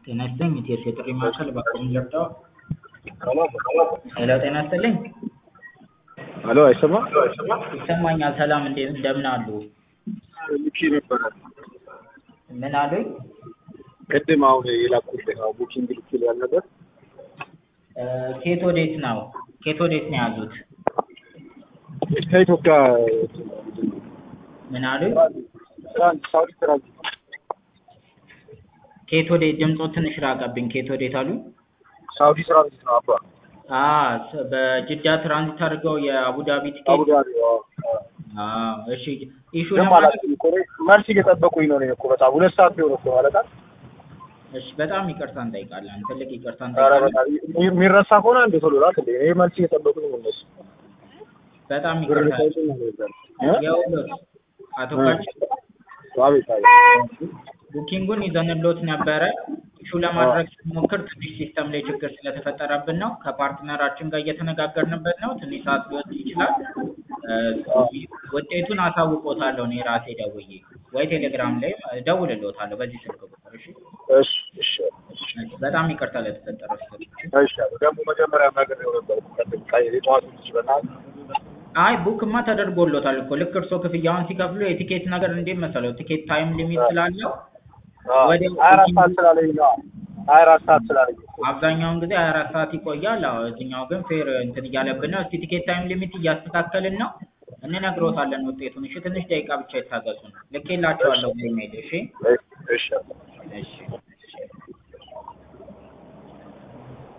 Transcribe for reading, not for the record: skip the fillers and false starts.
ጤና ይስጥልኝ የኢቲኤስ የጥሪ ማዕከል በአቅሙ ልርዳዎ? ሄሎ ጤና ይስጥልኝ። ሄሎ አይሰማም? ይሰማኛል። ሰላም እንደምን አሉ? ልኬ ነበረ ምን አሉኝ? ቅድም አሁን የላኩልህ ቡኪንግ ልኬልህ ያልነበር ከየት ወዴት ነው? ከየት ወዴት ነው የያዙት? ከኢትዮጵያ ምን አሉኝ? ሳውዲ ትራንዚት ከየት ወዴት? ድምፅዎ ትንሽ ራቀብኝ። ከየት ወዴት አሉኝ? ሳውዲ ትራንዚት ነው አባ። በጅዳ ትራንዚት አድርገው የአቡዳቢ ቲኬት። አቡዳቢ እሺ ኢሹ ማለት መልስ እየጠበቁኝ ነው እኮ በጣም 2 ሰዓት ሊሆን እኮ ማለት ነው። እሺ በጣም ይቅርታ እንጠይቃለን። ትልቅ ይቅርታ እንጠይቃለን። የሚረሳ ከሆነ እንደ ቶሎ ላክ እንደ እኔ መልስ እየጠበቁኝ ነው እነሱ። በጣም ይቅርታ የውሎት አቶ ካችን አቤት ቡኪንጉን ይዘንሎት ነበረ። ኢሹ ለማድረግ ስንሞክር ትንሽ ሲስተም ላይ ችግር ስለተፈጠረብን ነው። ከፓርትነራችን ጋር እየተነጋገርንበት ነው። ትንሽ ሰዓት ሊወስድ ይችላል። ውጤቱን አሳውቆታለሁ እኔ ራሴ ደውዬ ወይ ቴሌግራም ላይ እደውልልዎታለሁ በዚህ ስልክ ቁጥር። እሺ በጣም ይቅርታ ለተፈጠረው ስህተት። እሺ ደግሞ መጀመሪያ ነግሬው ነበር የጠዋቱ ልጅ በጣም ቡክማ ተደርጎሎታል እኮ ልክ እርስዎ ክፍያውን ሲከፍሉ የቲኬት ነገር እንዴት መሰለው ቲኬት ታይም ሊሚት ስላለው ወዲያው 24 ሰዓት ስላለኝ ነው። 24 ሰዓት ስላለኝ አብዛኛውን ጊዜ 24 ሰዓት ይቆያል። እዚህኛው ግን ፌር እንትን እያለብን ነው። እስኪ ቲኬት ታይም ሊሚት እያስተካከልን ነው። እንነግሮታለን ውጤቱን። እሺ ትንሽ ደቂቃ ብቻ ይታገሱን። ልኬላቸዋለሁ በኢሜይል። እሺ።